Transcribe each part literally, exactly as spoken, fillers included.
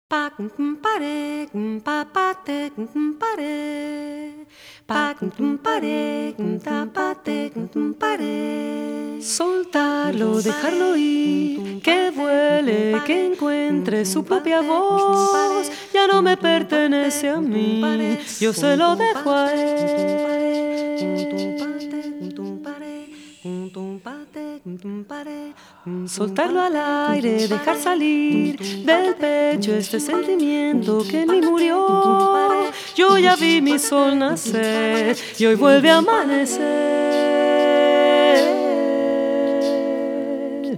Pa pare, pa pa te pare, pa pare, ta pa te pare. Soltarlo, dejarlo ir, que vuele, que encuentre su propia voz. Ya no me pertenece a mí, yo se lo dejo a él. Soltarlo al aire, dejar salir del pecho este sentimiento que en mí murió. Yo ya vi mi sol nacer y hoy vuelve a amanecer.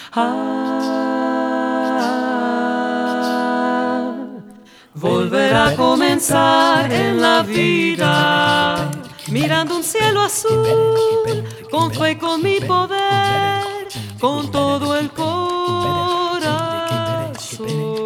Ah, volver a comenzar en la vida, mirando un cielo azul, con fe y con mi poder, con todo el corazón,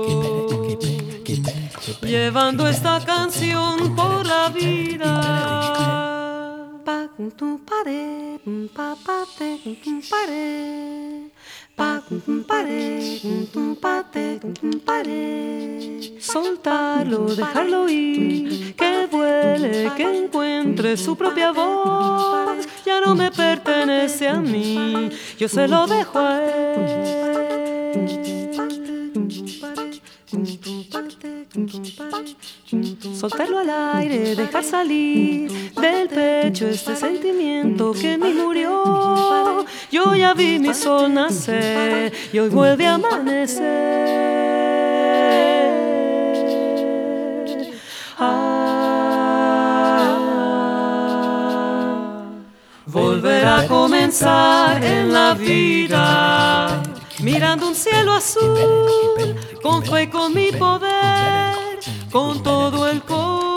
llevando esta canción por la vida. Pa pare, pa pa te pare, pa pare, pa te pare. Soltarlo, dejarlo ir, que vuele, que encuentre su propia voz. Ya no me pertenece a mí, yo se lo dejo a él. Soltarlo al aire, dejar salir del pecho este sentimiento que en mí murió. Yo ya vi mi sol nacer y hoy vuelve a amanecer. Ah, volver a comenzar en la vida, mirando un cielo azul, con fe y con mi poder, con todo el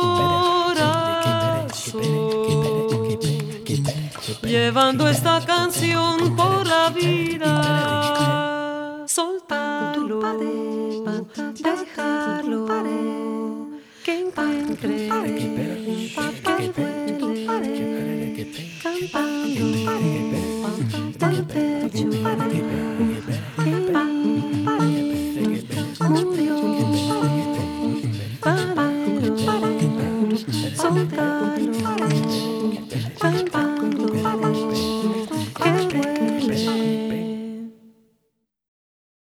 corazón, llevando esta canción por la vida. Soltarlo, dejarlo, que encuentre, que vuele, cantando del pecho que murió.